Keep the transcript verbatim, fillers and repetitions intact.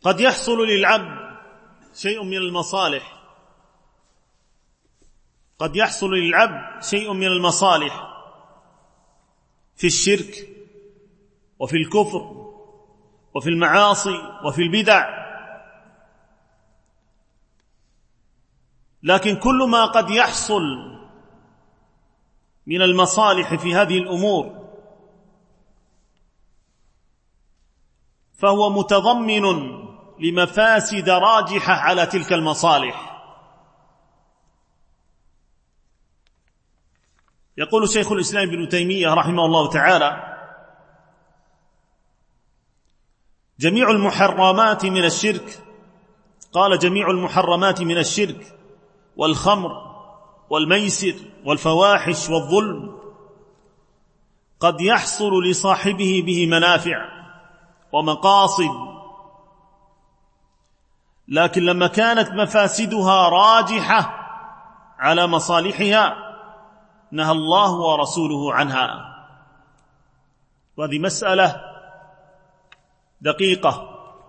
قد يحصل للعبد شيء من المصالح قد يحصل للعبد شيء من المصالح في الشرك وفي الكفر وفي المعاصي وفي البدع، لكن كل ما قد يحصل من المصالح في هذه الأمور فهو متضمن لمفاسد راجحة على تلك المصالح. يقول شيخ الإسلام ابن تيمية رحمه الله تعالى: جميع المحرمات من الشرك، قال جميع المحرمات من الشرك والخمر والميسر والفواحش والظلم قد يحصل لصاحبه به منافع ومقاصد، لكن لما كانت مفاسدها راجحة على مصالحها نهى الله ورسوله عنها. وهذه مسألة دقيقة